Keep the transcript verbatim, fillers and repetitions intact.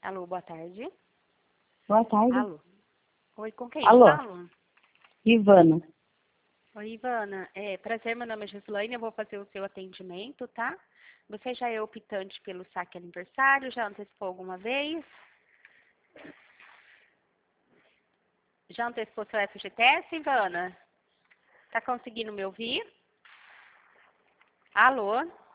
Alô, boa tarde. Boa tarde. Alô. Oi, com quem? Alô. Falo? Ivana. Oi, Ivana. É, prazer, meu nome é Gislaine, eu vou fazer o seu atendimento, tá? Você já é optante pelo saque aniversário? Já antecipou alguma vez? Já antecipou seu F G T S, Ivana? Tá conseguindo me ouvir? Alô?